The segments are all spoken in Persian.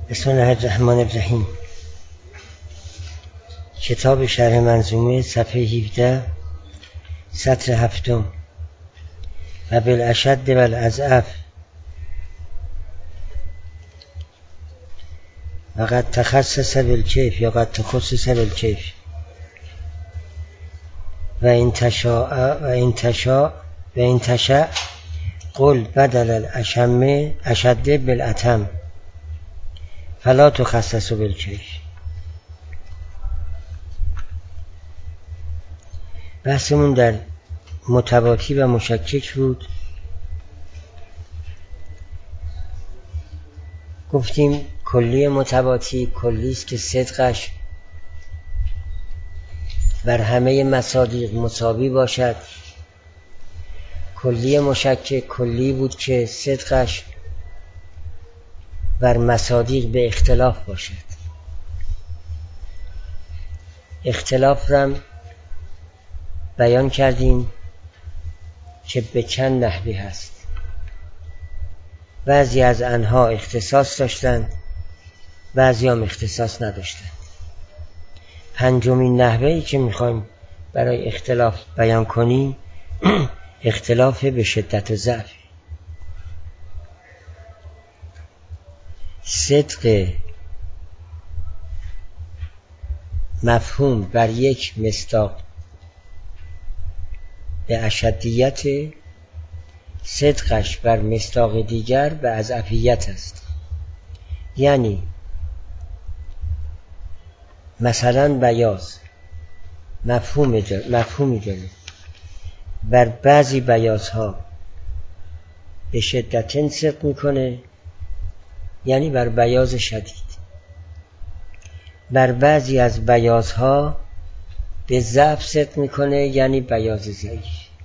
بسم الله الرحمن الرحیم. کتاب شرح منظومه صفحه 17 سطر 7. و بالاشد و الاضعف و قد تخصص بالکیف یا قد تخصص بالکیف و این تشاء قل بدل الاشم اشد بالاتم فلا تخصص بالکیف. بحثمون در متواتی و مشکک بود. گفتیم کلی متواتی کلی است که صدقش بر همه مصادیق مساوی باشد. کلی مشکک کلی بود که صدقش بر مصادیق به اختلاف باشد. اختلاف را بیان کردیم که به چند نحوی هست. بعضی از آنها اختصاص داشتند، بعضی هم اختصاص نداشتند. پنجمین نحوهی که میخوایم برای اختلاف بیان کنیم اختلاف به شدت و ضعف. صدق مفهوم بر یک مصداق به اشدیت، صدقش بر مصداق دیگر به اضعفیت است. یعنی مثلا بیاض مفهومی داره، بر بعضی بیاضها به شدت صدق میکنه، یعنی بر بیاض شدید. بر بعضی از بیاضها به ضعف صدق میکنه، یعنی بیاض ضعیف.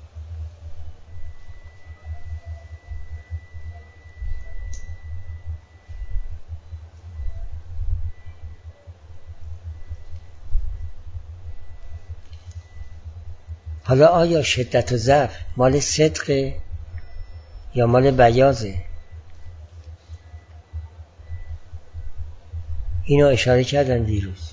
حالا آیا شدت و ضعف مال صدقه یا مال بیاضه؟ اینو اشاره کردن دیروز.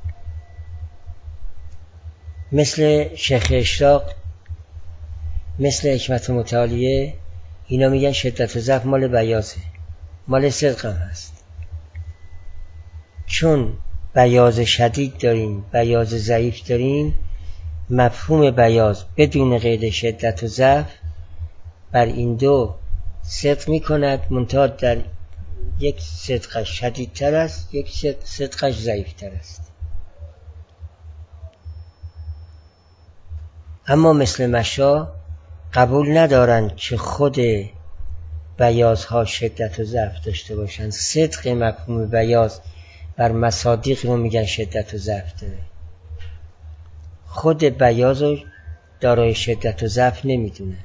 مثل شیخ اشراق، مثل حکمت متعالیه، اینا میگن شدت و ضعف مال بیاضه، مال صدق هم هست. چون بیاض شدید داریم، بیاض ضعیف داریم، مفهوم بیاض بدون قید شدت و ضعف بر این دو صدق میکند، منتها در یک صدقش شدیدتر است، یک صدقش ضعیفتر است. اما مثل مشا قبول ندارند که خود بیاضها شدت و ضعف داشته باشند. صدق مفهوم بیاض بر مصادیق رو میگن شدت و ضعف داره. خود بیاض رو دارای شدت و ضعف نمیدونند.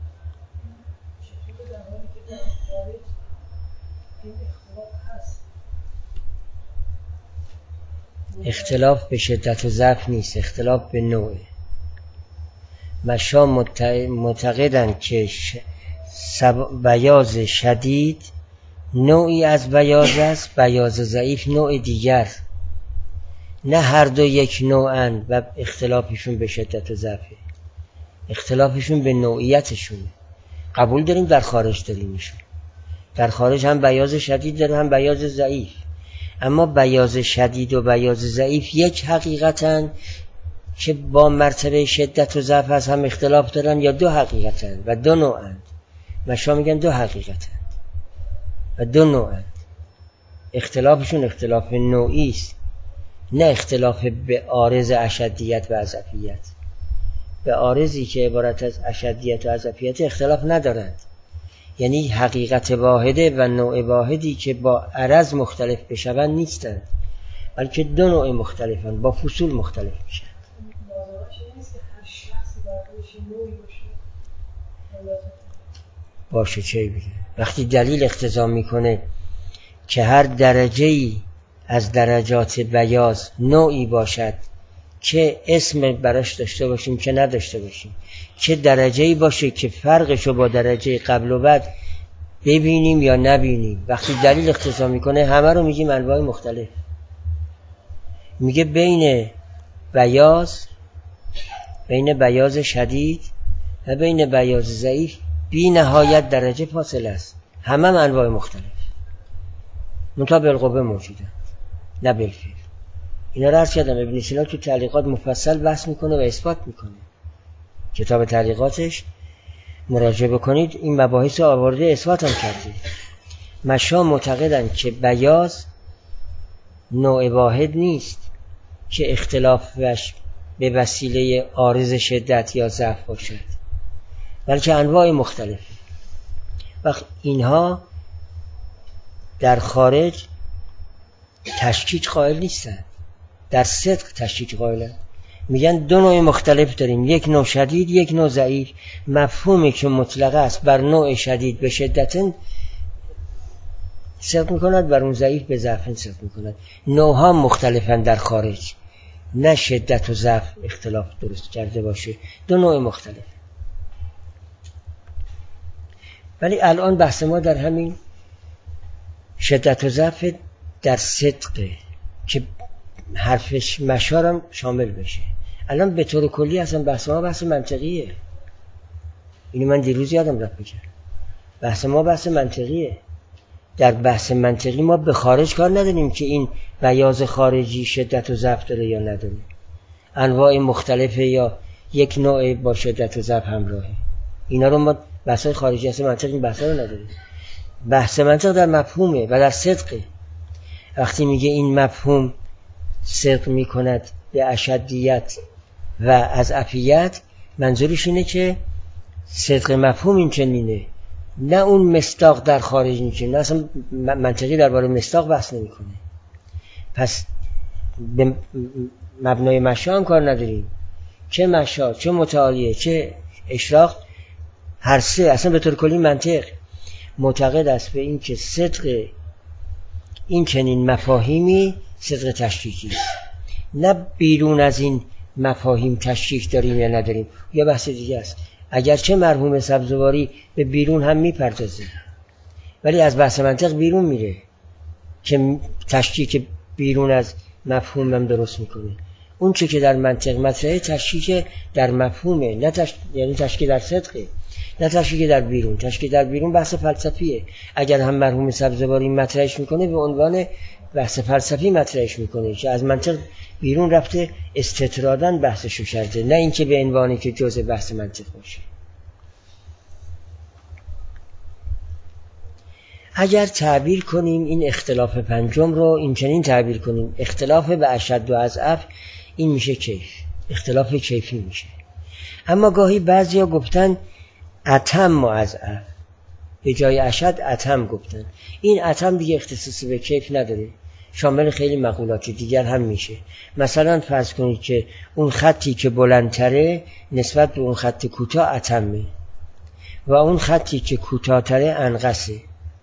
اختلاف به شدت و ضعف نیست، اختلاف به نوعه. مشا معتقدند که بیاض شدید نوعی از بیاض است، بیاض ضعیف نوع دیگر. نه هر دو یک نوعند و اختلافشون به شدت و ضعفه، اختلافشون به نوعیتشونه. قبول داریم در خارج داریمشون، در خارج هم بیاض شدید داره هم بیاض ضعیف. اما بیاض شدید و بیاض ضعیف یک حقیقتن که با مرتبه شدت و ضعف از هم اختلاف دارن، یا دو حقیقتن و دو نوعند. مشا میگن دو حقیقتن و دو نوعند. اختلافشون اختلاف نوعی است، نه اختلاف به عارض اشدیت و اضعفیت. به عارضی که عبارت از اشدیت و اضعفیت اختلاف ندارند، یعنی حقیقت واحده و نوع واحدی که با عرض مختلف بشوند نیستند، بلکه دو نوع مختلفند، با فصول مختلف میشن. باشه چه بیده؟ وقتی دلیل اقتضا میکنه که هر درجه‌ای از درجات بیاض نوعی باشد که اسم براش داشته باشیم که نداشته باشیم، که درجه‌ای باشه که فرقشو با درجه قبل و بعد ببینیم یا نبینیم. وقتی دلیل اختصاص میکنه همه رو میگیم انواع مختلف. میگه بین بیاض شدید و بین بیاض ضعیف بی نهایت درجه فاصله است. همه انواع مختلف منتها بالقوه موجودند نه بالفعل. اینا رو عرض کردم. ابن سینا تو تعلیقات مفصل بحث میکنه و اثبات میکنه. کتاب تعلیقاتش مراجعه بکنید این مباحث رو آورده اثبات هم کرده. مشا معتقدند که بیاض نوع واحد نیست که اختلافش به وسیله عارض شدت یا ضعف باشد، بلکه انواع مختلفه. وقت اینها در خارج تشکیک قائل نیستند، در صدق تشکیک قائلند. میگن دو نوع مختلف داریم، یک نوع شدید یک نوع ضعیف. مفهومی که مطلقه است بر نوع شدید به شدت صدق میکند، بر اون ضعیف به ضعف صدق میکند. نوعها مختلفن در خارج، نه شدت و ضعف اختلاف درست کرده باشه، دو نوع مختلف. ولی الان بحث ما در همین شدت و ضعف در صدقه که حرفش مشارم شامل بشه. الان به طور کلی اصلا بحث ما بحث منطقیه. اینو من دیروز یادم رفت بگم. بحث ما بحث منطقیه. در بحث منطقی ما به خارج کار نداریم که این بیاض خارجی شدت و ضعف داره یا نداره، انواع مختلفه یا یک نوع با شدت و ضعف همراهه. اینا رو ما بحث خارجی اصلا منطقی بحث رو نداریم. بحث منطق در مفهومه و در صدقه. وقتی میگه این مفهوم صدق میکند به اشدیت و از عفیت، منظورش اینه که صدق مفهوم این چنینه، نه اون مصداق در خارج نیچه. نه اصلا منطقی درباره مصداق بحث نمیکنه. پس به مبنای مشا هم کار نداریم، چه مشا چه متعالیه چه اشراق، هر سه اصلا به طور کلی منطق معتقد است به این که صدق این چنین مفاهیمی صدق تشکیکی است، نه بیرون از این مفاهیم تشکیک داریم یا نداریم. یا بحث دیگه است. اگرچه مرحوم سبزواری به بیرون هم میپردازه، ولی از بحث منطق بیرون میره که تشکیک بیرون از مفهوم هم درست میکنه. اون چه که در منطق مطرحه تشکیک در مفهومه، نه یعنی تشکیک در صدقه، نه تشکیک در بیرون. تشکیک در بیرون بحث فلسفیه. اگر هم مرحوم سبزواری مطرحش میکنه به عنوان بحث فلسفی مطرحش میکنه که از منطق بیرون رفته استطراداً بحثشو کرده، نه اینکه به عنوانی که جزء بحث منطق باشه. اگر تعبیر کنیم این اختلاف پنجم رو این چنین تعبیر کنیم، اختلاف به اشد و اضعف، این میشه کیف، اختلاف کیفی میشه. اما گاهی بعضیا گفتن اتم و اضعف، به جای اشد اتم گفتن. این اتم دیگه اختصاصی به کیف نداره، شامل خیلی مقولات دیگر هم میشه. مثلا فرض کنید که اون خطی که بلندتره نسبت به اون خط کوتاه اتمه و اون خطی که کوتاه‌تره انقصه.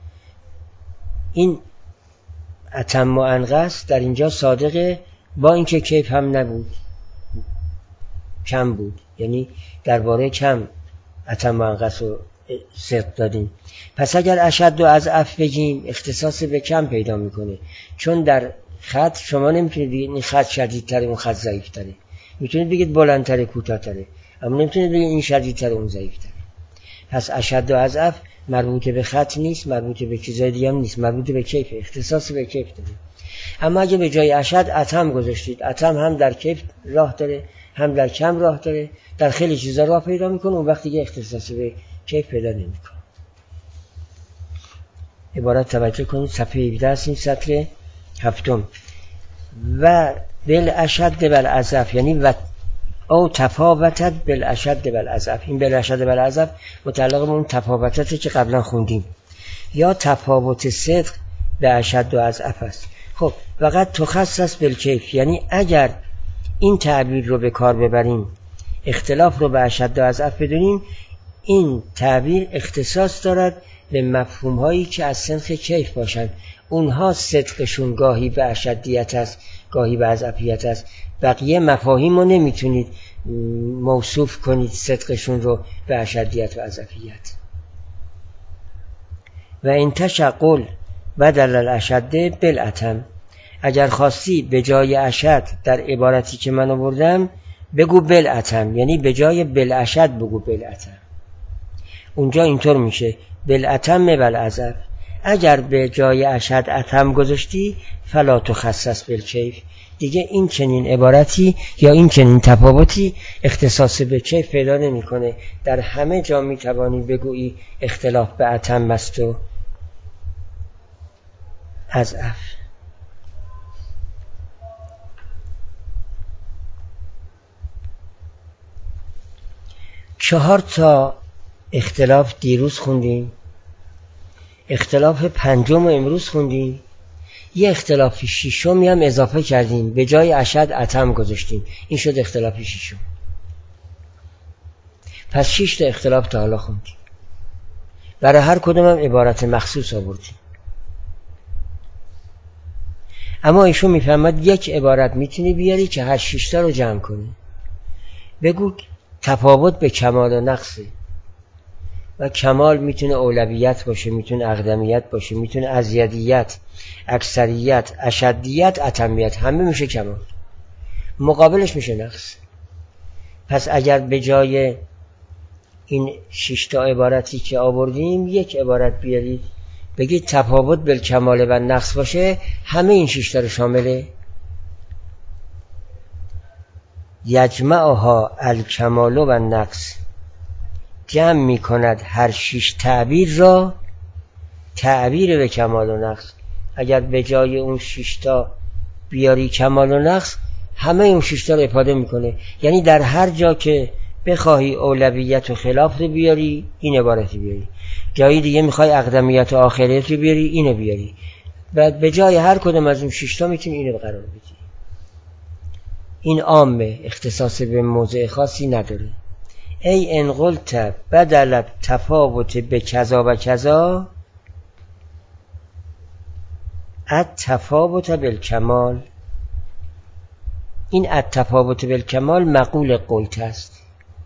این اتم و انقص در اینجا صادقه، با اینکه کیف هم نبود، کم بود. یعنی درباره کم اتم و انقص رو صدق دادیم. پس اگر اشد و اضعف بگیم اختصاص به کم پیدا میکنه، چون در خط شما نمیتونید بگید این خط شدیدتره اون خط ضعیفتره. میتونید بگید بلندتره کوتاه‌تره، اما نمیتونید بگید این شدیدتره اون ضعیفتره. پس اشد و اضعف مربوط به خط نیست، مربوط به چیزای دیگه هم نیست، مربوط به کیف، اختصاص به کیف داره. اما اگه به جای اشد اتم گذاشتید، اتم هم در کیف راه داره، هم در کم راه داره، در خیلی چیزا راه پیدا میکنه، اون وقت دیگه اختصاص به کیف پیدا نمیکنه. عبارت توجه کنید، صفحه 17 است، این سطر 7. و بالاشد بالاضعف، یعنی و او تفاوتت بالاشد بالاضعف. این بالاشد بالاضعف متعلق به اون تفاوتاتی که قبلا خوندیم، یا تفاوت صدق به اشد و اضعف است. خب فقط تخصص بالکیف، یعنی اگر این تعبیر رو به کار ببریم، اختلاف رو به اشد و اضعف بدونیم، این تعبیر اختصاص دارد به مفهوم هایی که از سنخ کیف باشند. اونها صدقشون گاهی به اشدیت است، گاهی به اضعفیت است. بقیه مفاهیم رو نمیتونید موصوف کنید صدقشون رو به اشدیت و اضعفیت. و این تشقل بدل الاشد بالاتم، اگر خواستی به جای اشد در عبارتی که من آوردم بگو بالاتم، یعنی به جای بالاشد بگو بالاتم. اونجا اینطور میشه بالاتم بالعذب. اگر به جای اشد اتم گذاشتی فلا تخصص بالکیف، دیگه این چنین عبارتی یا این چنین تفاوتی اختصاص به کیف پیدا نمیکنه. در همه جا میتوانی بگویی اختلاف به اتم است و اضعف. چهار تا اختلاف دیروز خوندیم، اختلاف پنجم و امروز خوندیم، یه اختلاف ششمی هم اضافه کردیم، به جای اشد اتم گذاشتیم، این شد اختلاف ششم. پس 6 تا اختلاف تا حالا خوندیم، برای هر کدوم هم عبارت مخصوص آوردیم. اما ایشون میفهمد یک عبارت میتونی بیاری که هر 6 تا رو جمع کنی. بگو تفاوت به کمال و نقصه، و کمال میتونه اولویت باشه، میتونه اقدمیت باشه، میتونه ازیدیت، اکثریت، اشدیت، اتمیت، همه میشه کمال، مقابلش میشه نقص. پس اگر به جای این 6 تا عبارتی که آوردیم یک عبارت بیارید بگید تفاوت بالکمال و نقص باشه، همه این 6 تا رو شامله یجمعها الکمال و نقص، جمع می کند هر 6 تعبیر را تعبیر به کمال و نقص. اگر به جای اون 6 تا بیاری کمال و نقص، همه اون 6 تا رو افاده میکنه. یعنی در هر جا که بخواهی اولویت و خلاف رو بیاری این عبارتی بیاری، جایی دیگه میخوای اقدمیت و آخریت رو بیاری اینو بیاری، و به جای هر کدوم از اون 6 تا میتونی اینو قرار بدی. این عامه، اختصاص به موضع خاصی نداره. ای ان قلت بدل تفاوت به کذا و کذا التفاوت بالکمال، این التفاوت بالکمال مقول قلت است.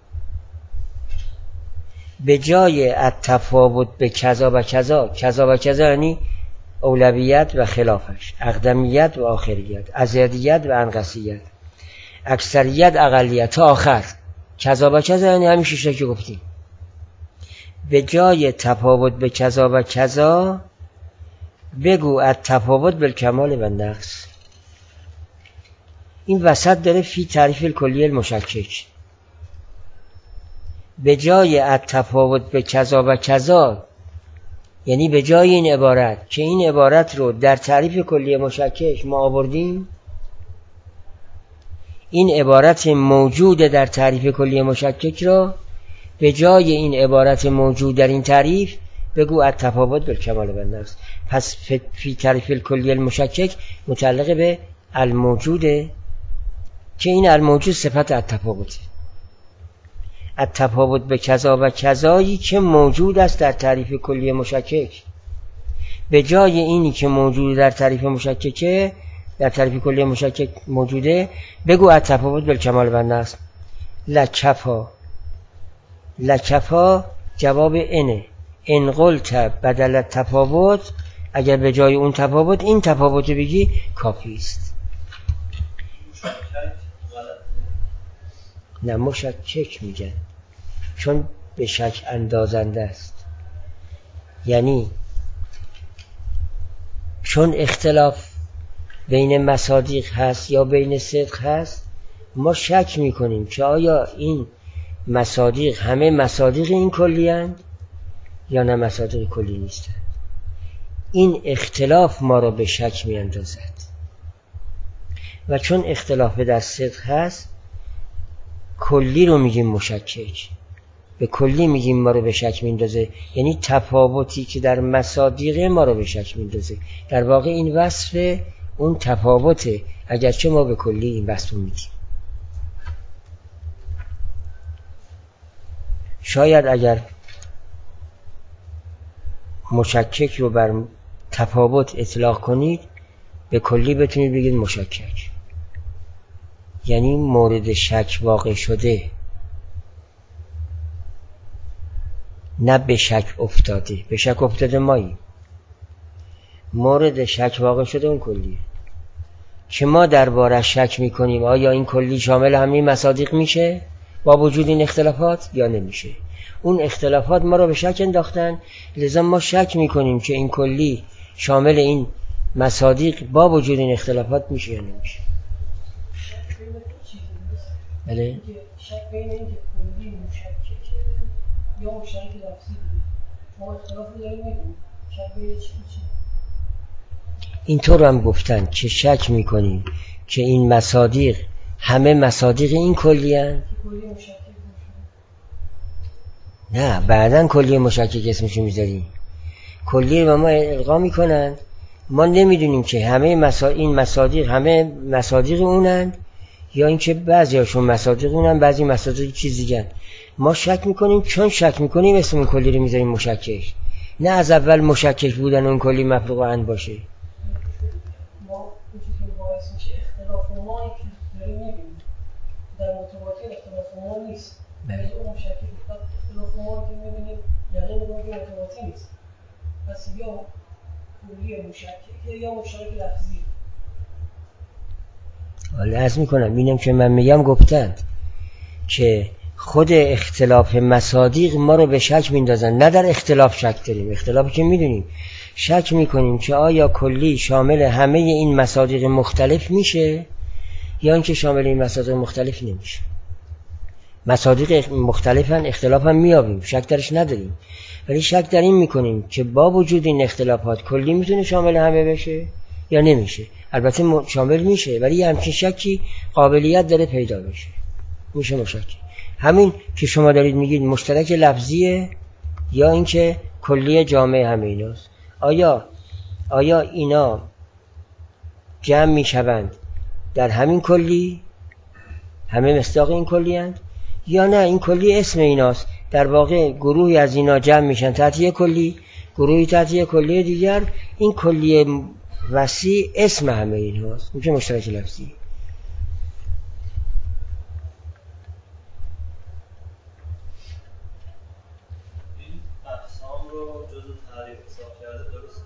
به جای التفاوت به کذا و کذا، کذا و کذا یعنی اولویت و خلافش، اقدمیت و آخریت، ازیدیت و انقصیت، اکثریت اقلیت تا آخر، کذا و کذا یعنی همین 6 تا که گفتیم. به جای تفاوت به کذا و کذا بگو التفاوت بالکمال و نقص. این وسط داره فی تعریف الکلی المشکک. به جای التفاوت به کذا و کذا، یعنی به جای این عبارت که این عبارت رو در تعریف کلی مشکک ما آوردیم، این عبارت موجود در تعریف کلی مشکک را به جای این عبارت موجود در این تعریف بگو التفاوت بالکمال و نقص. پس فی تعریف الکلی المشکک متعلق به الموجوده که این الموجود صفت التفاوته. التفاوت به کذا و کذایی که موجود است در تعریف کلی مشکک، به جای اینی که موجود در تعریف مشککه، در تعریف کلی مشکک موجوده، بگو التفاوت بالکمال و نقص. لکفا، لکفا جواب اینه. ان قلت بدل تفاوت، اگر به جای اون تفاوت این تفاوت بگی کافی است. نه مشکک میگن چون به شک اندازنده است، یعنی چون اختلاف بین مصادیق هست یا بین صدق هست، ما شک میکنیم که آیا این مصادیق همه مصادیق این کلی هستند یا نه مصادیق کلی نیستند. این اختلاف ما را به شک میاندازد، و چون اختلاف در صدق هست کلی رو میگیم مشکک، به کلی میگیم ما رو به شک میندازه، یعنی تفاوتی که در مصادیق ما رو به شک میندازه. در واقع این وصف اون تفاوته، اگرچه ما به کلی این وصف رو میدیم. شاید اگر مشکک رو بر تفاوت اطلاق کنید به کلی بتونید بگید مشکک، یعنی مورد شک واقع شده. نه به شک افتاده. به شک افتاده مایی، مورد شک واقع شده اون کلیه که ما درباره شک میکنیم آیا این کلی شامل همه مصادیق میشه با وجود این اختلافات یا نمیشه. اون اختلافات ما رو به شک انداختن، لذا ما شک میکنیم که این کلی شامل این مصادیق با وجود این اختلافات میشه یا نمیشه. بله؟ شک بین این که کلی مشککه یا مشکک لفظی ما اختلاف رو داریم میدونیم شک بین چی؟ اینطور هم گفتن که شک میکنیم که این مصادیق همه مصادیق این کلی هن؟ نه بعدن کلی مشکک اسمشو میذاریم. کلی رو ما القا میکنن، ما نمیدونیم که همه این مصادیق همه مصادیق اونن یا اینکه بعضی هاشون مصادیق اونن بعضی مصادیق چیز دیگه. ما شک میکنیم، چون شک میکنیم اسم اون کلی رو میذاریم مشکک، نه از اول مشکک بودن اون کلی مفروغ عن باشه. ما چیزی که باعث میشه اختلاف ما که داریم میبینیم در متواتر اختلاف ما نیست. اون مشکک اختلاف ما که میبینیم یقین میکنیم که متواتر نیست. پس یا کلی مشکک یا مشکک لفظی. حالا عرض میکنم اینم که من میگم گفتند که خود اختلاف مصادیق ما رو به شک میندازن، نه در اختلاف شک داریم، اختلافی که میدونیم شک میکنیم که آیا کلی شامل همه این مصادیق مختلف میشه یا اینکه شامل این مصادیق مختلف نمیشه. مصادیق مختلفن، اختلاف هم میابیم، شک درش نداریم، ولی شک در این میکنیم که با وجود این اختلافات کلی میتونه شامل همه بشه یا نمیشه. البته شامل میشه ولی همچین شکی قابلیت داره پیدا بشه، میشه مشکک. همین که شما دارید میگید مشترک لفظیه یا اینکه کلیه جامعه همه ایناست. آیا اینا جمع میشوند در همین کلی، همه مصداق این کلی هستند، یا نه این کلی اسم ایناست، در واقع گروهی از اینا جمع میشن تحت یک کلی، گروهی تحت یک کلی دیگر، این کلیه وسیع اسم همه این هاست، میشه مشترک لفظی. این اقسام رو جزء تعریف حساب کرده درسته؟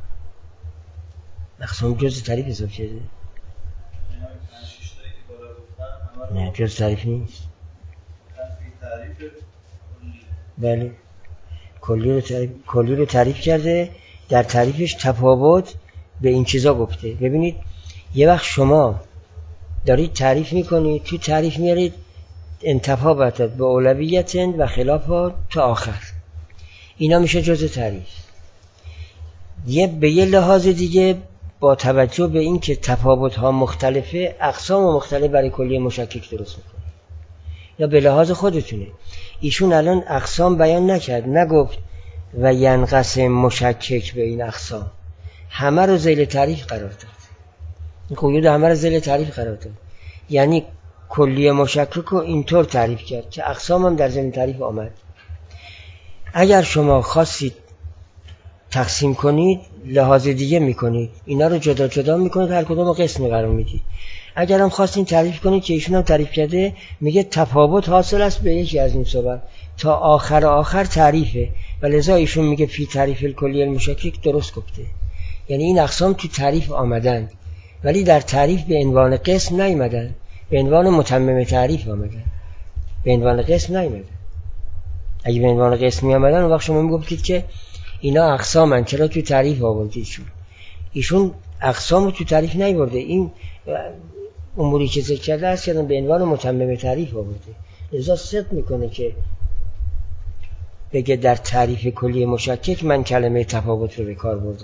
اقسام جزء تعریف حساب کرده؟ یعنی همین 5-6 تایی که بالا گفتن همه رو نه جزء تعریف نیست. تعریف کلی. بله کلی رو تعریف کرده، در تعریفش تفاوت به این چیزا گفته. ببینید یه وقت شما دارید تعریف میکنید، تو تعریف میارید انتفا بتد به اولویت و خلافات تا آخر، اینا میشه جزء تعریف. به یه لحاظ دیگه با توجه به این که تفاوت ها مختلفه اقسام مختلف برای کلیه مشکک درست میکنه، یا به لحاظ خودتونه. ایشون الان اقسام بیان نکرد، نگفت و ینقسم مشکک به این اقسام، همه رو ذیل تعریف قرار داد. این قیود همه رو ذیل تعریف قرار داد، یعنی کلیه مشکک رو اینطور تعریف کرد که اقسام هم در ذیل تعریف آمد. اگر شما خواستید تقسیم کنید لحاظ دیگه میکنید، اینا رو جدا جدا میکنید، هر کدوم رو قسمی قرار میدید. اگر هم خواستین تعریف کنید که ایشون هم تعریف کرده، میگه تفاوت حاصل است به یکی از این صورت تا آخر تعریفه، و لذا ایشون میگه فی تعریف الکلی المشکک درست گفته. یعنی این اقسام تو تعریف آمدن ولی در تعریف به عنوان قسم نیامدن، به عنوان متمم تعریف آمدن، به عنوان قسم نیامدن. اگه به عنوان قسم میامدن اون وقت شما میگفتید که اینا اقسامن، چرا تو تعریف آوردید؟ ایشون اقسام رو تو تعریف نیاورده، این اموری که ذکر کرده است که به عنوان متمم تعریف آورده. لذا صدق میکنه که بگه در تعریف کلی مشکک من کلمه تفاوت رو به کار بردم.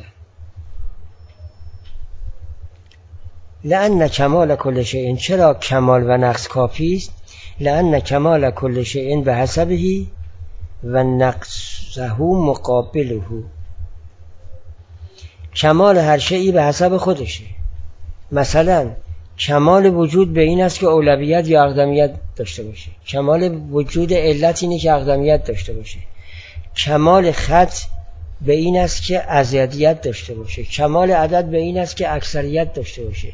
لأن کمال کل شیء، چرا کمال و نقص کافی است؟ لأن کمال کل شیء به حسبه و نقصه مقابله. کمال هر شیئی به حسب خودشه. مثلا کمال وجود به این است که اولویت یا اقدمیت داشته باشه، کمال وجود علت اینه که اقدمیت داشته باشه، کمال خط به این است که ازیدیت داشته باشه، کمال عدد به این است که اکثریت داشته باشه،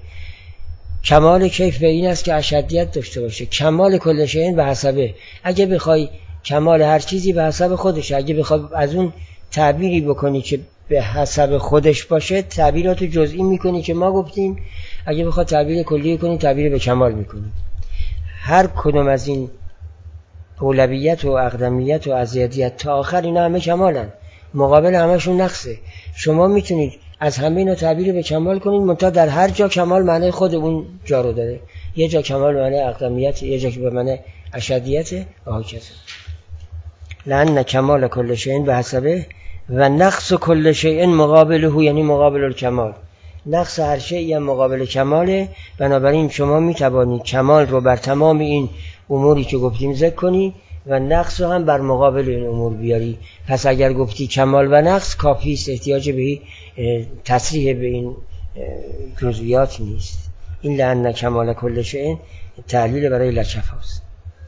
کمال کیف به این است که اشدیت داشته باشه. کمال کل شیء به حسبه. اگه بخوای کمال هر چیزی به حسب خودش. اگه بخواد از اون تعبیری بکنی که به حسب خودش باشه، تعبیرات جزئی میکنی که ما گفتیم. اگه بخواد تعبیر کلی کنی، تعبیر به کمال میکنی. هر کدوم از این اولویت و اقدمیت و ازیدیت تا آخر اینا همه کمالن، مقابل همشون نقصه. شما میتونید از همه اینا تعبیر به کمال کنید، منتها در هر جا کمال معنی خود اون جا رو داره. یه جا کمال معنی اقدمیت، یه جا که به معنی اشدیت و هکذا. لأن کمال کل شیء به حسبه و نقص کل شیء مقابله، یعنی مقابل الکمال. نقص هر شیء مقابل کماله. بنابراین شما میتوانید کمال رو بر تمام این اموری که گفتیم ذکر کنی و نقص رو هم بر مقابل این امور بیاری. پس اگر گفتی کمال و نقص کافی است، احتیاج به تصریح به این جزئیات نیست. این لأن کمال کل شیء تعلیل برای لچفاست.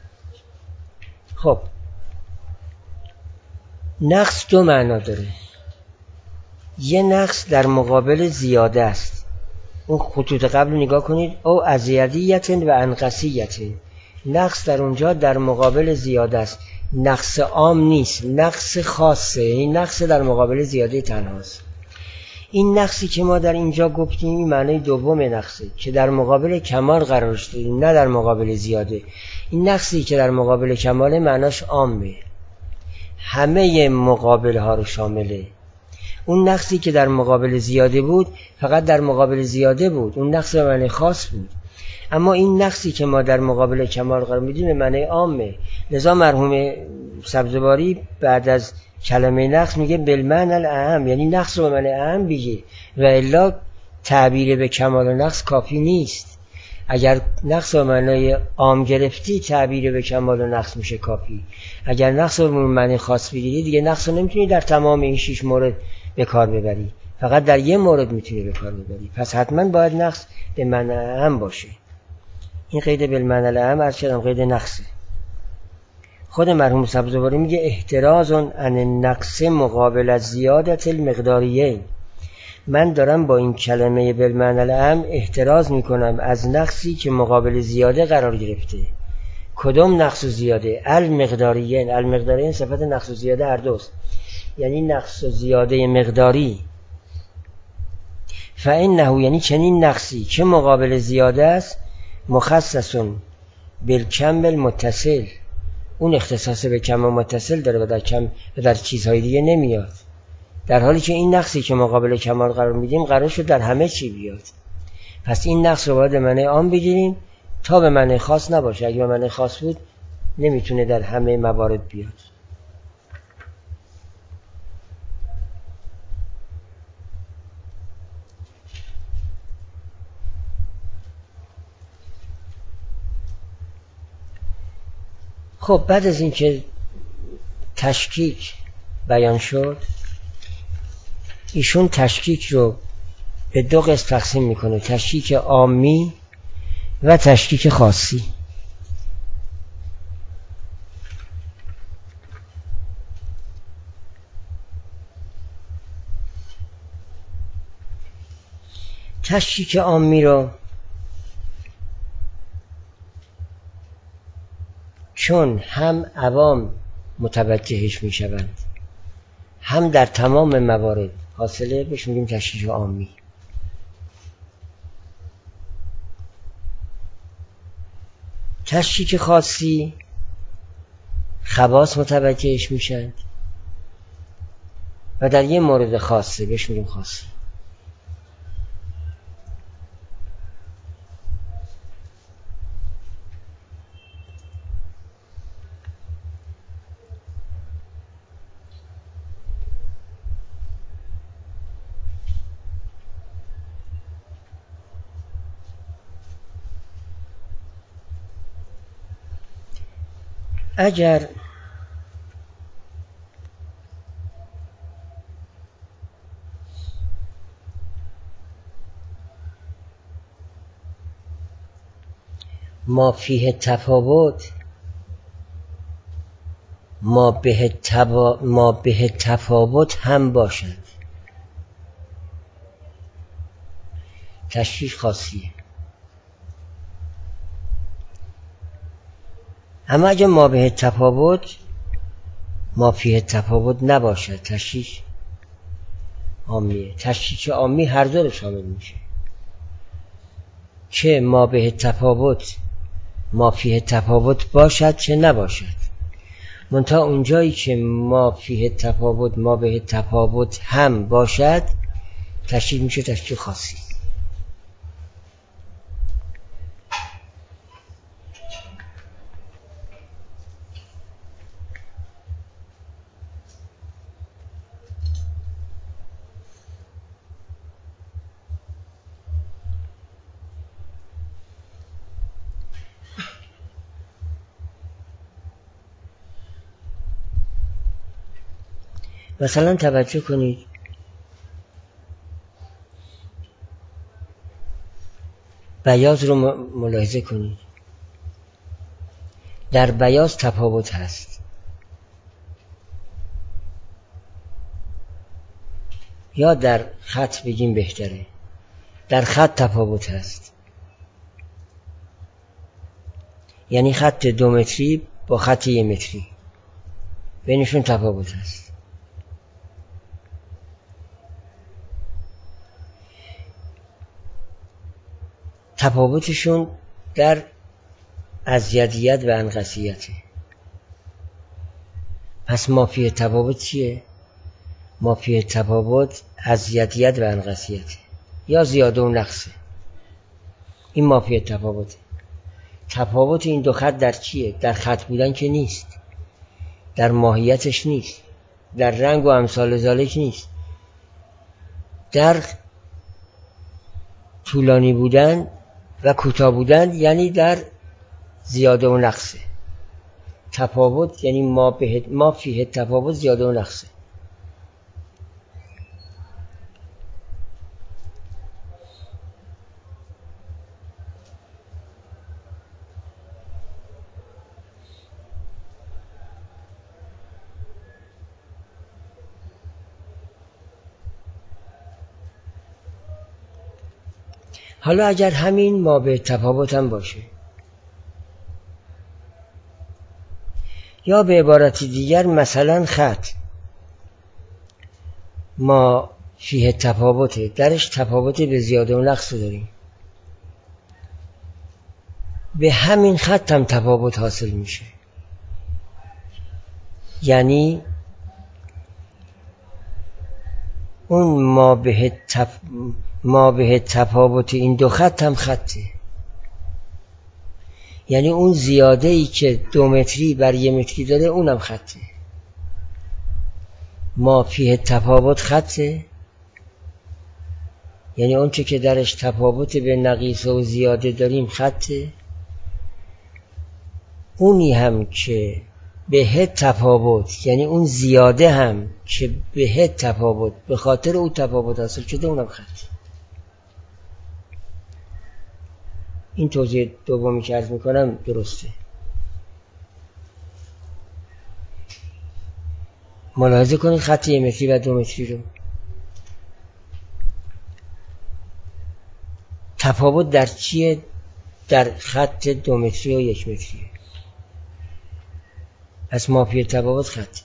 خب نقص دو معنا داره. یه نقص در مقابل زیاده است. اون خطوط قبل نگاه کنید. او ازیدیت و انقصیت. نقص در اونجا در مقابل زیاده است. نقص عام نیست، نقص خاصه. این نقص در مقابل زیاده تنهاست. این نقصی که ما در اینجا گفتیم این معنی دوم نقصه که در مقابل کمال قرار شده، نه در مقابل زیاده. این نقصی که در مقابل کمال معناش عامه، همه مقابل ها رو شامله. اون نقصی که در مقابل زیاده بود فقط در مقابل زیاده بود، اون نقص به معنی خاص بود. اما این نقصی که ما در مقابل کمال قرار میدیم به معنی عامه. لذا مرحوم سبزواری بعد از کلمه نقص میگه بالمعنی الاعم، یعنی نقص رو به معنی اعم بگیر، و الا تعبیر به کمال و نقص کافی نیست. اگر نقص رو به معنی عام گرفتی، تعبیر به کمال و نقص میشه کافی. اگر نقص رو به معنی خاص بگیری، دیگه نقص رو نمیتونی در تمام این 6 مورد به کار ببری، فقط در یه مورد میتونی به کار ببری. پس حتما باید نقص به معنی اعم باشه. این قید بالمعنی الاعم عرض کردم قید نقصه. خود مرحوم سبزواری میگه احتراز عن النقص مقابل از زیادت المقداریه. من دارم با این کلمه بالمعنی الاعم احتراز میکنم از نقصی که مقابل زیاده قرار گرفته. کدوم نقص و زیاده؟ المقداریین. المقداریین صفت نقص و زیاده هر دوست، یعنی نقص و زیاده مقداری. فانه، یعنی چنین نقصی که مقابل زیاده است، مخصص بالکم المتصل. اون اختصاص به کم و متصل داره و در کم و در چیزهای دیگه نمیاد. در حالی که این نقصی که مقابل کمال قرار میدیم قرار شد در همه چی بیاد. پس این نقص رو باید به معنی عام بگیریم تا به معنی خاص نباشه. اگه به معنی خاص بود نمیتونه در همه موارد بیاد. خب بعد از اینکه تشکیک بیان شد، ایشون تشکیک رو به دو قسم تقسیم میکنه: تشکیک عامی و تشکیک خاصی. تشکیک عامی رو چون هم عوام متوجهش میشوند، هم در تمام موارد حاصله، بهش میگیم تشکیک عامی. تشکیک خاصی خواص متوجهش میشن و در یه مورد خاصه، بهش میگیم خاصی. اگر ما فیه تفاوت، ما به تفاوت هم باشند، تشکیک خاصیه. اما اگه ما به تفاوت ما فیه تفاوت نباشد تشریک عامیه. تشریک عامی هر دو رو شامل میشه، چه ما به تفاوت ما فیه تفاوت باشد چه نباشد. منتها اونجایی که ما فیه تفاوت ما به تفاوت هم باشد تشریک میشه تشریک خاصی. مثلا توجه کنید، بیاض رو ملاحظه کنید. در بیاض تفاوت هست، یا در خط بگیم بهتره، در خط تفاوت هست. یعنی خط 2 متری با خط 1 متری بینشون تفاوت هست. تفاوتشون در ازیدیت و انقصیته. پس ما فیه تفاوت چیه؟ ما فیه تفاوت ازیدیت و انقصیته یا زیاده و نقصه. این ما فیه تفاوته. تفاوت این دو خط در چیه؟ در خط بودن که نیست، در ماهیتش نیست، در رنگ و امثال ذالک نیست، در طولانی بودن و کوتاه بودن، یعنی در زیاده و نقصه. تفاوت یعنی ما فیه تفاوت زیاده و نقصه. حالا اگر همین ما به تفاوت هم باشه، یا به عبارت دیگر مثلا خط ما فیه تفاوته، درش تفاوت به زیاده و نقص داریم، به همین خط هم تفاوت حاصل میشه. یعنی اون ما به تفاوت این دو خط هم خطه. یعنی اون زیاده ای که 2 متری بر 1 متری داره اونم خطه. ما فیه تفاوت خطه، یعنی اون چه که درش تفاوت به نقیصه و زیاده داریم خطه. اونی هم که به تفاوت، یعنی اون زیاده هم که به تفاوت به خاطر اون تفاوت حاصل شده اونم خطه. این توضیح دومی که عرض میکنم درسته. ملاحظه کنید خط 1 متری و 2 متری رو. تفاوت در چیه؟ در خط 2 متری و 1 متری. پس ما فیه تفاوت خط.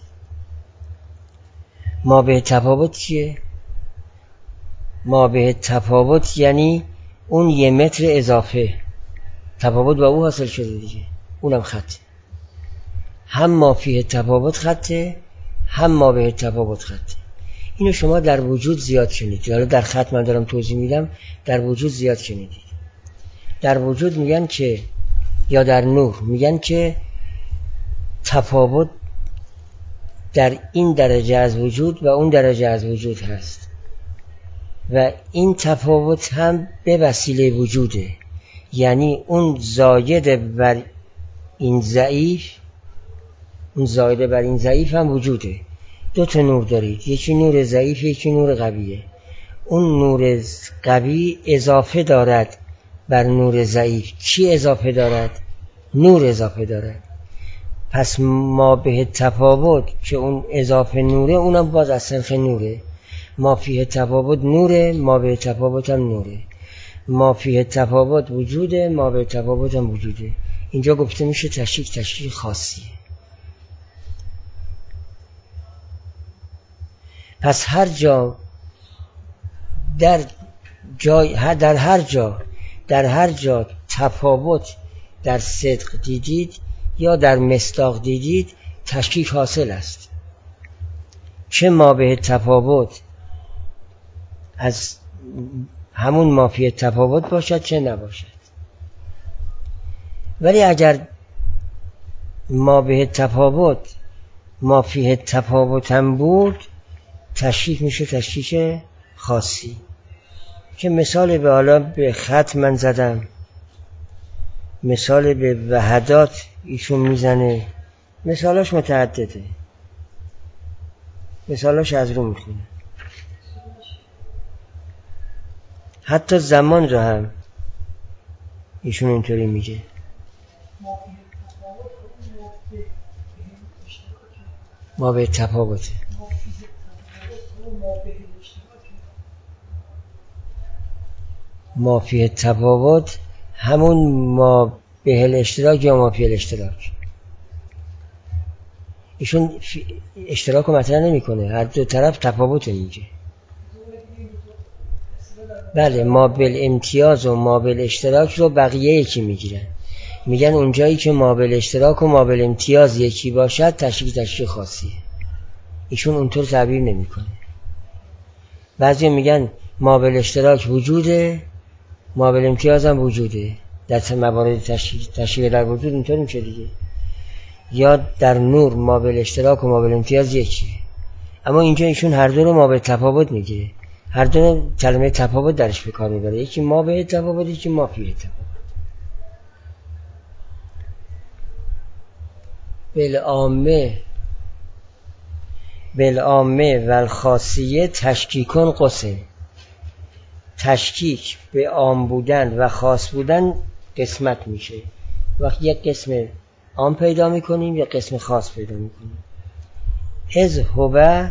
ما به تفاوت چیه؟ ما به تفاوت یعنی اون 1 متر اضافه تفاوت با او حاصل شده دیگه، اونم خطه. هم ما فیه تفاوت خطه، هم ما به تفاوت خطه. اینو شما در وجود زیاد شنیدید. حالا در خط من دارم توضیح میدم، در وجود زیاد شنیدید. در وجود میگن که، یا در نور میگن که تفاوت در این درجه از وجود و اون درجه از وجود هست و این تفاوت هم به وسیله وجوده. یعنی اون زاید بر این ضعیف، اون زاید بر این ضعیف هم وجوده. 2 تا نور دارید، یکی نور ضعیف یکی نور قویه. اون نور قوی اضافه دارد بر نور ضعیف. چی اضافه دارد؟ نور اضافه دارد. پس ما به تفاوت که اون اضافه نوره اونم باز از صنف نوره. ما فیه تفاوت نوره، ما به تفاوت هم نوره. ما فیه تفاوت وجوده، ما به تفاوت هم وجوده. اینجا گفته میشه تشریک خاصیه. پس هر جا در هر جا تفاوت در صدق دیدید یا در مصداق دیدید تشکیک حاصل است. چه مابه تفاوت از همون مافی تفاوت باشد چه نباشد. ولی اگر مابه تفاوت مافی تفاوت هم بود تشکیک میشه تشکیک خاصی، که مثال به حالا به خط من زدم، مثال به وحدات ایشون میزنه، مثالاش متعدده، مثالاش از رو میخونه. حتی زمان رو هم ایشون اینطوری میگه. ما به تفاوته. ما فی تفاوت همون ما به الاشتراک یا ما فی الاشتراک. ایشون اشتراک رو مطرح نمیکنه، هر دو طرف تفاوت میگه. بله، ما بالامتیاز و ما بالاشتراک رو بقیه یکی میگیرن، میگن اونجایی که ما بالاشتراک و ما بالامتیاز یکی باشد تشکیک خاصیه. ایشون اونطور تعبیر نمیکنه. بعضی میگن ما بالاشتراک وجوده، ما بالامتیاز هم وجوده. در موارد تشکیک در وجود اینطور میشه دیگه. یا در نور ما بالاشتراک و ما بالامتیاز یکیه، اما اینجا ایشون هر دو رو ما به تفاوت میگیره، هر دو کلمه تفاوت درش به کار میبره، یکی ما به تفاوت یکی ما فی تفاوت. بالعامه و الخاصیه تشکیکون قسم. تشکیک به عام بودن و خاص بودن قسمت میشه. وقتی یک قسم عام پیدا میکنیم یا قسم خاص پیدا میکنیم. از هو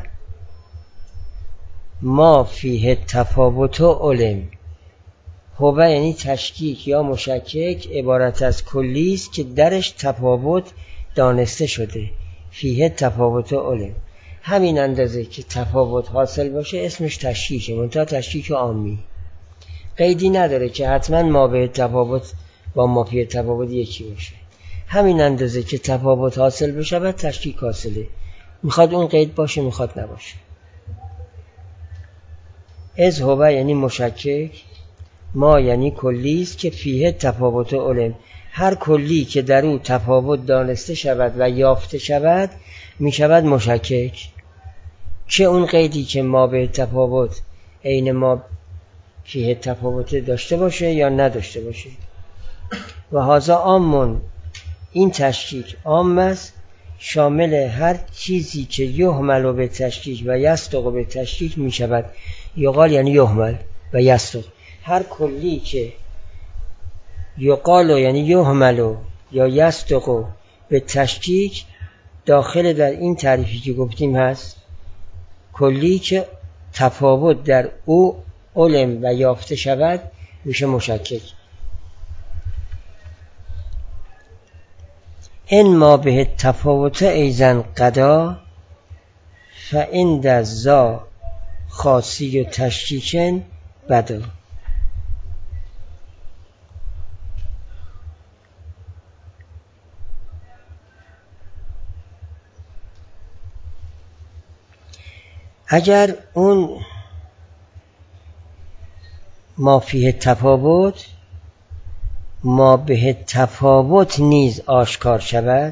ما فیه تفاوت و علم. هو یعنی تشکیک یا مشکک عبارت از کلی است که درش تفاوت دانسته شده. فیه تفاوت و علم، همین اندازه که تفاوت حاصل باشه اسمش تشکیکه، منتها تشکیک عامی، قیدی نداره که حتما ما به تفاوت با ما فی تفاوت یکی باشه. همین اندازه که تفاوت حاصل بشه بعد تشکیک حاصله، میخواد اون قید باشه میخواد نباشه. از هو یعنی مشکک، ما یعنی کلی است که فیه تفاوت و علم. هر کلی که در او تفاوت دانسته شود و یافته شود می شود مشکک، چه اون قیدی که ما به تفاوت عین ما فیه تفاوت داشته باشه یا نداشته باشه. و هذا عامون، این تشکیک عام است، شامل هر چیزی که یحمل به تشکیک و یصدق به تشکیک می شود. یقال یعنی یحمل و یصدق. هر کلی که یقال یعنی یحمل یا یصدق به تشکیک داخل در این تعریفی که گفتیم هست. کلی که تفاوت در او علم و یافته شود میشه مشکک. این ما به تفاوت ایزن قدا فعند ذا خاصی و تشکیکن بدا. اگر اون ما فیه تفاوت ما به تفاوت نیز آشکار شود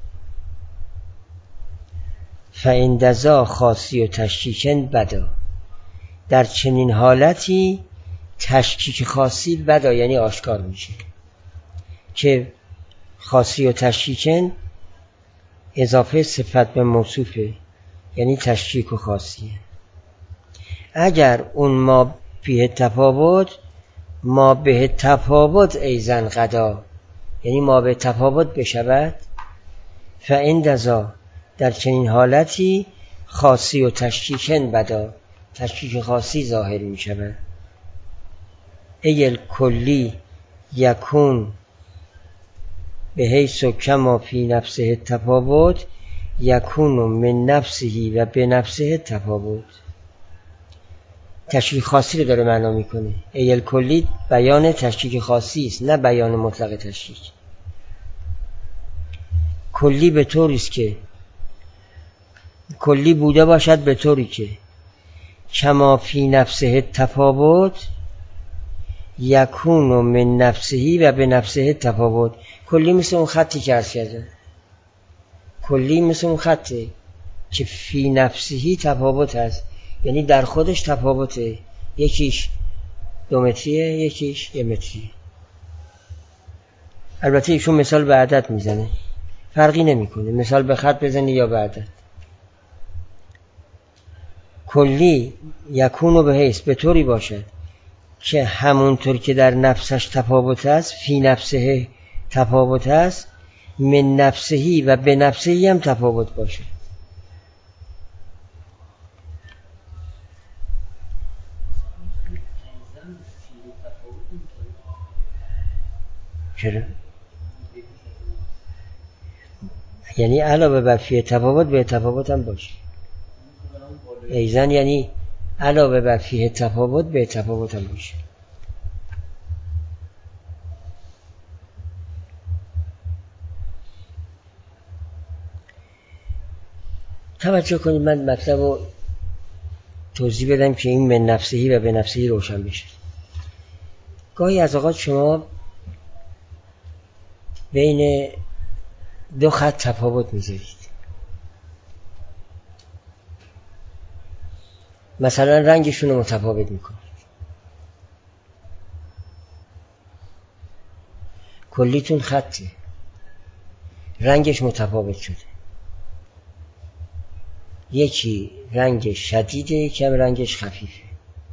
فعند ذا خاصی و تشکیکن بدا، در چنین حالتی تشکیک خاصی بدا یعنی آشکار میشه، که خاصی و تشکیکن اضافه صفت به موصوفه یعنی تشکیک و خاصیه. اگر اون ما فیه تفاوت ما به تفاوت ایزن قدا یعنی ما به تفاوت بشود فعند ذا، در چنین حالتی خاصی و تشکیکن بدا، تشکیک خاصی ظاهر می شود. ایل کلی یکون به حیث کما فی نفسه تفاوت یکون من نفسه و به نفسه تفاوت. تشکیک خاصی رو داره معنا میکنه. ای کلی بیان تشکیک خاصی است، نه بیان مطلق تشکیک. کلی به طوری است که کلی بوده باشد به طوری که کما فی نفسه تفاوت یکون من نفسهی و به نفسه تفاوت. کلی مثل اون خطی که عرض کردم، کلی مثل اون خطه که فی نفسهی تفاوت هست، یعنی در خودش تفاوته، یکیش 2 متریه یکیش 1 متریه. البته ایشون مثال به عدد میزنه، فرقی نمیکنه مثال به خط بزنه یا به عدد. کلی یکونو به حیث به طوری باشد که همونطور که در نفسش تفاوت است، فی نفسه تفاوت است، من نفسهی و به نفسهی هم تفاوت باشه. چرا؟ یعنی علاوه بر فی تفاوت به تفاوت هم باشه. ایزن یعنی علاوه بر فی تفاوت به تفاوت هم باشه. توجه کنید، من مطلب رو توضیح بدم که این من نفسهی و به نفسهی روشن بشه. گاهی از اوقات شما بین 2 خط تفاوت میذارید، مثلا رنگشون رو متفاوت میکنید. کلیتون خطه، رنگش متفاوت شده، یکی رنگش شدیده یکم رنگش خفیفه.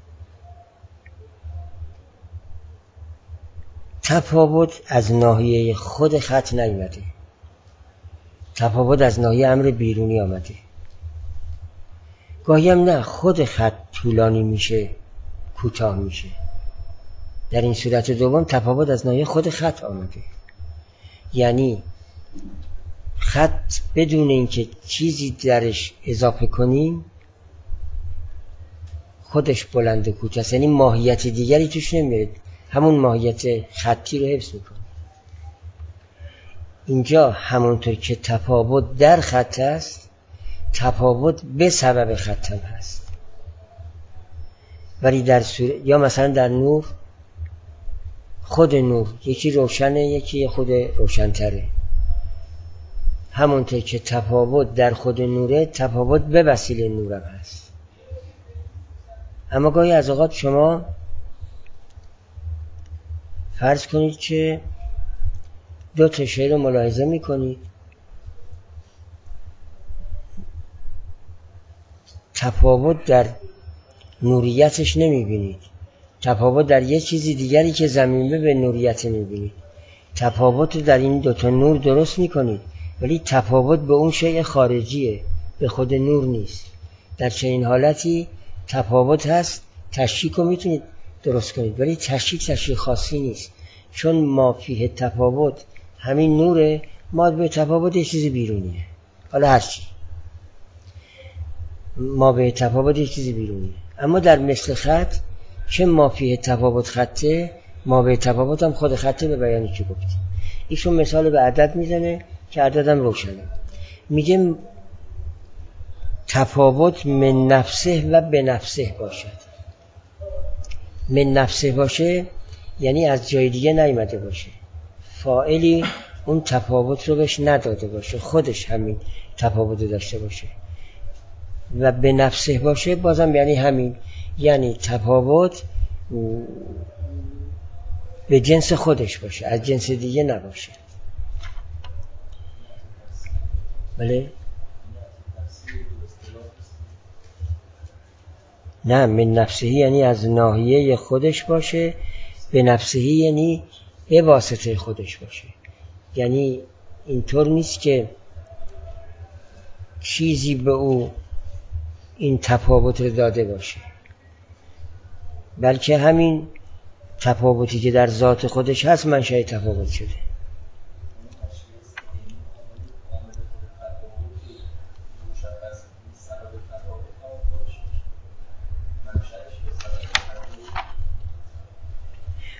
تفاوت از ناحیه خود خط نیامده، تفاوت از ناحیه امر بیرونی آمده. گاهی هم نه، خود خط طولانی میشه کوتاه میشه. در این صورت دوم تفاوت از ناحیه خود خط آمده، یعنی خط بدون اینکه چیزی درش اضافه کنیم خودش بلند و کوتاه است، یعنی ماهیت دیگری توش نمیاد، همون ماهیت خطی رو حفظ میکنه. اینجا همونطور که تفاوت در خط است، تفاوت به سبب خط هم هست. ولی در یا مثلا در نور، خود نور یکی روشنه یکی خود روشن‌تره. همونطور که تفاوت در خود نوره، تفاوت به وسیله نورم هست. اما گاهی از اوقات شما فرض کنید که 2 تا شی رو ملاحظه میکنید، تفاوت در نوریتش نمیبینید، تفاوت در یه چیزی دیگری که زمینه به نوریت میبینید. تفاوت در این 2 تا نور درست میکنید، ولی تفاوت به اون شیء خارجیه، به خود نور نیست. در چنین حالتی تفاوت هست، تشکیک رو میتونید درست کنید، ولی تشکیک خاصی نیست، چون ما فیه تفاوت همین نوره، ما به تفاوت یه چیزی بیرونیه. حالا هرچی ما به تفاوت یه چیزی بیرونیه. اما در مثل خط که ما فیه تفاوت خطه، ما به تفاوت هم خود خطه، به بیانی که گفتیم. ایشون مثال به عدد میزنه که عددم روشنه. میگه تفاوت من نفسه و به نفسه باشد. من نفسه باشه یعنی از جای دیگه نیامده باشه، فاعلی اون تفاوت رو بهش نداده باشه، خودش همین تفاوت رو داشته باشه. و به نفسه باشه بازم یعنی همین، یعنی تفاوت به جنس خودش باشه، از جنس دیگه نباشه. بله؟ نه، من نفسهی یعنی از ناحیه خودش باشه، به نفسهی یعنی به واسطه خودش باشه. یعنی اینطور نیست که چیزی به او این تفاوت رو داده باشه، بلکه همین تفاوتی که در ذات خودش هست منشأ تفاوت شده.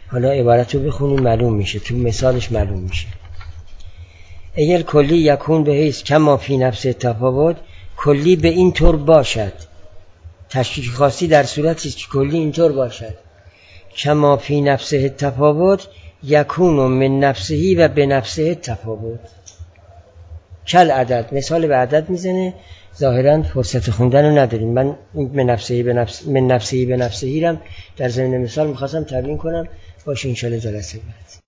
حالا عبارت رو بخونیم معلوم میشه، تو مثالش معلوم میشه. اگر کلی یکون به حیث کما فی نفس تفاوت، کلی به این طور باشد. تشکیک خاصی در صورتی است که کلی اینطور باشد کما فی نفسه تفاوت یکون من نفسهی و به نفسه تفاوت. کل عدد، مثال به عدد میزنه، ظاهرا فرصت خوندن رو نداریم. من من نفسهی به نفسهی رم در ضمن مثال میخواستم تبیین کنم، باشه انشالله جلسه بعد.